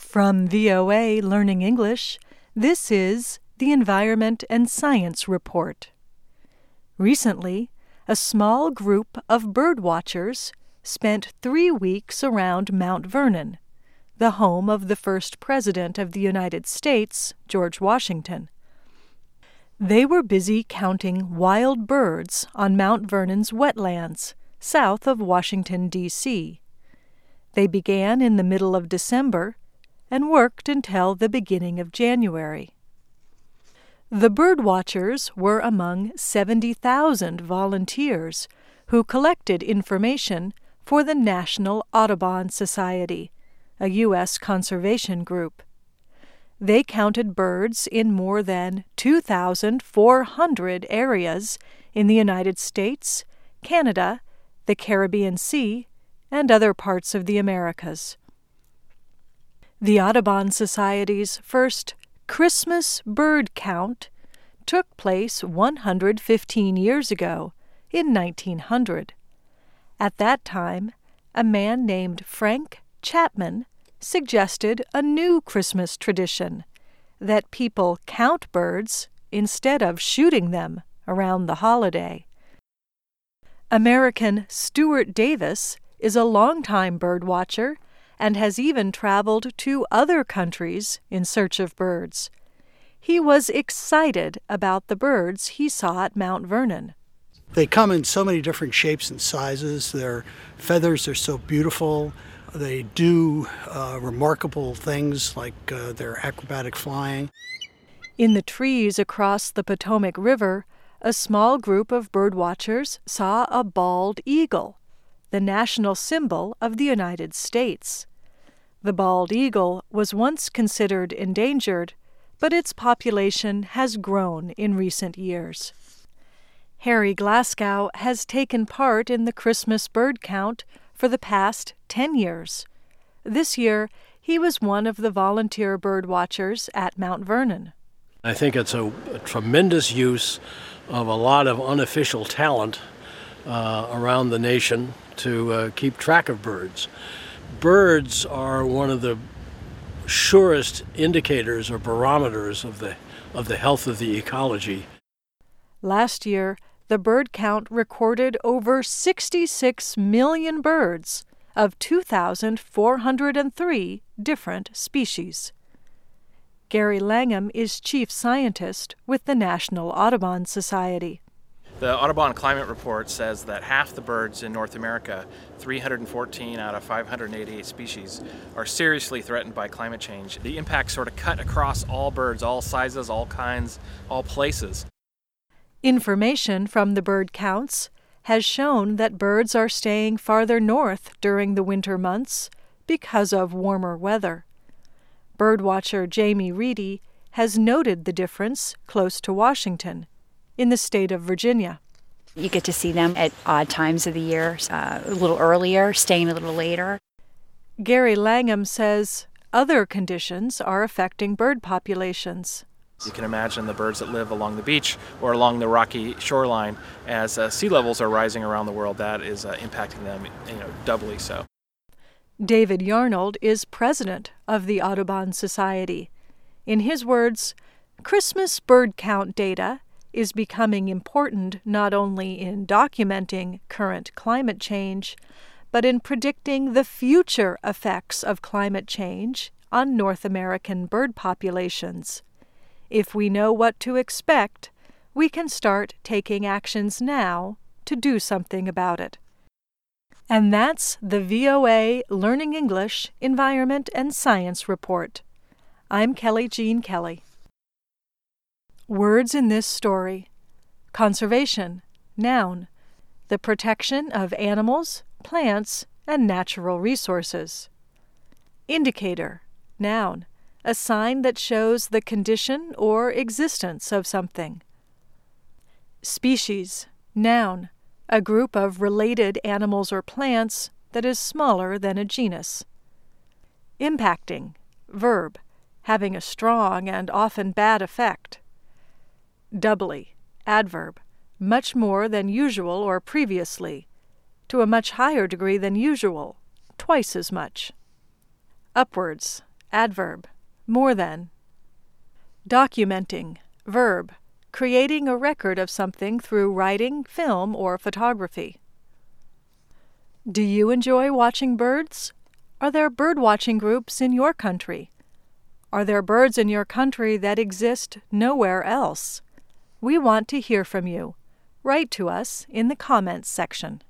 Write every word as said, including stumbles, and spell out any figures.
From V O A Learning English, this is the Environment and Science Report. Recently, a small group of bird watchers spent three weeks around Mount Vernon, the home of the first President of the United States, George Washington. They were busy counting wild birds on Mount Vernon's wetlands, south of Washington, D C They began in the middle of December and worked until the beginning of January. The bird watchers were among seventy thousand volunteers who collected information for the National Audubon Society, a U S conservation group. They counted birds in more than two thousand four hundred areas in the United States, Canada, the Caribbean Sea, and other parts of the Americas. The Audubon Society's first Christmas bird count took place one hundred fifteen years ago, in nineteen hundred. At that time, a man named Frank Chapman suggested a new Christmas tradition, that people count birds instead of shooting them around the holiday. American Stuart Davis is a longtime bird watcher and has even traveled to other countries in search of birds. He was excited about the birds he saw at Mount Vernon. They come in so many different shapes and sizes. Their feathers are so beautiful. They do uh, remarkable things like uh, their acrobatic flying. In the trees across the Potomac River, a small group of bird watchers saw a bald eagle, the national symbol of the United States. The bald eagle was once considered endangered, but its population has grown in recent years. Harry Glasgow has taken part in the Christmas bird count for the past ten years. This year, he was one of the volunteer bird watchers at Mount Vernon. I think it's a, a tremendous use of a lot of unofficial talent uh, around the nation to uh, keep track of birds. Birds are one of the surest indicators or barometers of the of the health of the ecology. Last year, the bird count recorded over sixty-six million birds of two thousand four hundred three different species. Gary Langham is chief scientist with the National Audubon Society. The Audubon Climate Report says that half the birds in North America, three hundred fourteen out of five hundred eighty-eight species, are seriously threatened by climate change. The impacts sort of cut across all birds, all sizes, all kinds, all places. Information from the bird counts has shown that birds are staying farther north during the winter months because of warmer weather. Birdwatcher Jamie Reedy has noted the difference close to Washington, in the state of Virginia. You get to see them at odd times of the year, uh, a little earlier, staying a little later. Gary Langham says other conditions are affecting bird populations. You can imagine the birds that live along the beach or along the rocky shoreline. As uh, sea levels are rising around the world, that is uh, impacting them, you know, doubly so. David Yarnold is president of the Audubon Society. In his words, Christmas bird count data is becoming important not only in documenting current climate change, but in predicting the future effects of climate change on North American bird populations. If we know what to expect, we can start taking actions now to do something about it. And that's the V O A Learning English Environment and Science Report. I'm Kelly Jean Kelly. Words in this story: conservation, noun, the protection of animals, plants, and natural resources. Indicator, noun, a sign that shows the condition or existence of something. Species, noun, a group of related animals or plants that is smaller than a genus. Impacting, verb, having a strong and often bad effect. Doubly, adverb, much more than usual or previously, to a much higher degree than usual, twice as much. Upwards, adverb, more than. Documenting, verb, creating a record of something through writing, film, or photography. Do you enjoy watching birds? Are there bird-watching groups in your country? Are there birds in your country that exist nowhere else? We want to hear from you. Write to us in the comments section.